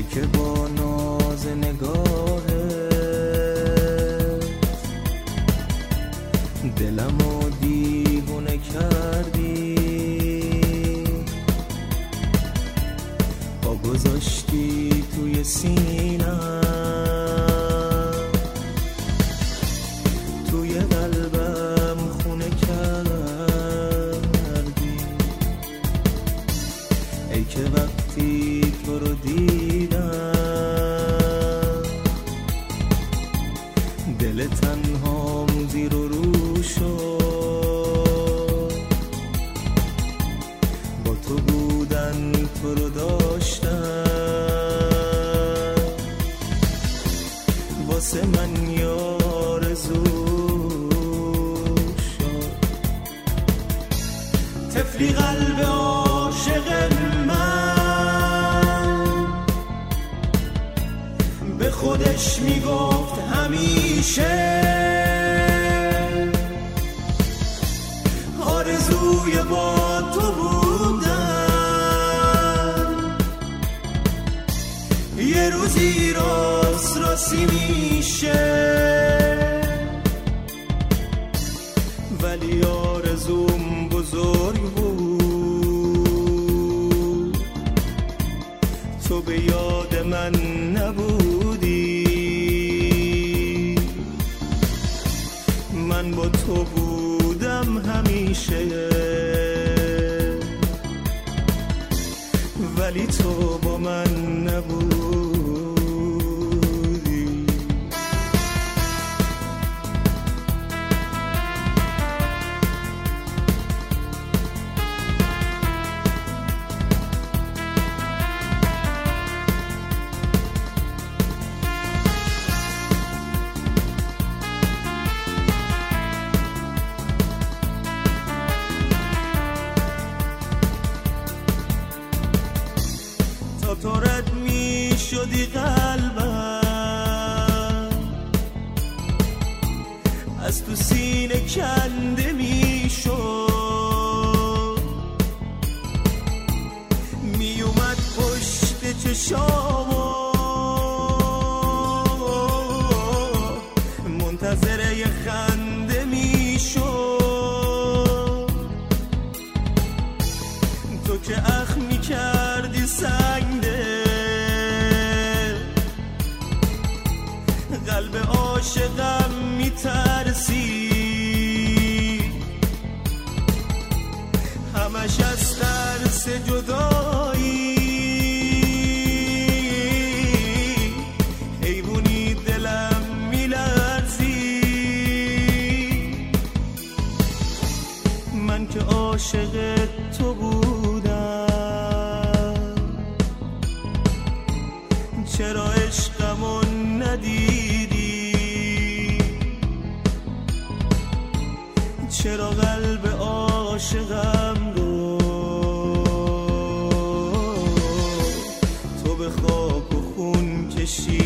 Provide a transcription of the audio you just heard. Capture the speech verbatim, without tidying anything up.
که با ناز نگاهه دلمو دیوونه کردی، پا گذاشتی توی سینم، توی قلبم خونه کردی. ای که وقتی تو رو دیدم دل تنهام زیر و رو شد، با تو بودن تو رو داشتم، واسه من یارزو شد. طفلی قلب عاشق من به خودش میگفت همیشه آرزوی با تو بودن یه روزی راست راستی میشه، ولی آرزوم بزرگ بود، تو به یاد من نبودی، من با تو بودم همیشه، ولی تو با من نبودی. تو رد می شدی قلبم از تو سینه کنده می شد، می اومد پشت چشامو منتظر یه خنده می شد، تو که اخ می کردی سنگ قلب عاشقم میترسی، همش از ترس جدایی حیوانی دلم میلرزی، من که عاشق تو بودم چرا عشقمو ندیدی، چرا قلب عاشقم رو تو به خاک و خون کشیدی.